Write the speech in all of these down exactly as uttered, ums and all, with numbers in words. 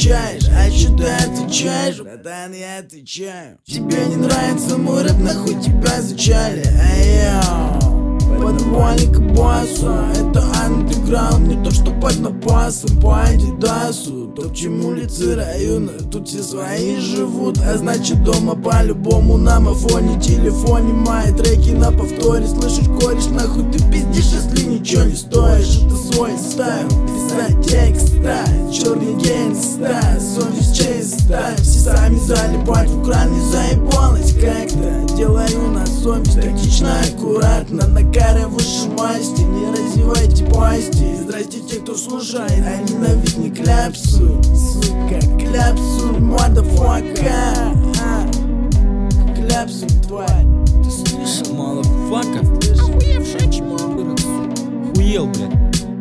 скучаешь, а чё ты отвечаешь? Братан, я отвечаю. Тебе не нравится мой рэп, нахуй тебя изучали. Эй-йоу, подвали к боссу. Это андеграунд, не то что под напасом. По адидасу, топчем улицы района. Тут все свои живут, а значит дома по-любому. На мафоне, телефоне, мои треки на повторе. Слышишь, кореш, нахуй ты пиздишь, если ничего не стоишь. Это свой стайл, писать текста, черный гейнгста, совесть чиста. Все сами залипать в экран, не заебалось как-то. Делаю на совесть, тактично, аккуратно. На каре выше масти, не развивайте пасти. Здрасте те, кто слушает, а ненавидь не кляпсуй. Сука, кляпсуй, motherfucker. Кляпсуй, тварь. Ты слышал, малофака? Охуевшая чмо. Охуел, блядь.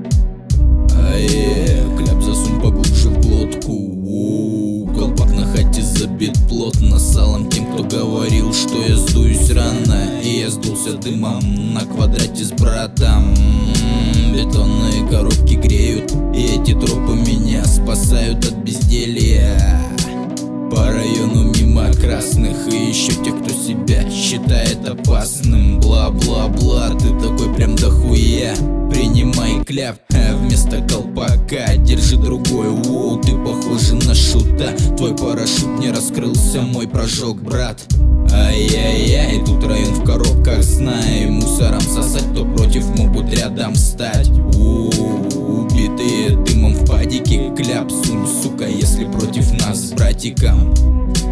Ае, кляп засунь поглубже в глотку. Воу, колпак на хате забит плотно салом тем, кто говорил, что я сдуюсь рано. И я сдулся дымом на квадрате с братом. Бетонные коробки греют, и эти тропы меня спасают от безделья. По району мимо красных и еще тех, кто себя считает опасным. Бла-бла-бла, ты такой прям дохуя. Принимай кляп а вместо колпака. Держи другой, воу, ты похожий на шута. Твой парашют не раскрылся, мой прожег, брат. Ай-яй-яй, тут район в коробках, знай. Мусором сосать, кто против, могут рядом стать. У-у-у, убитые дымом в падике. Кляп сунь, сука, если против нас с братиком.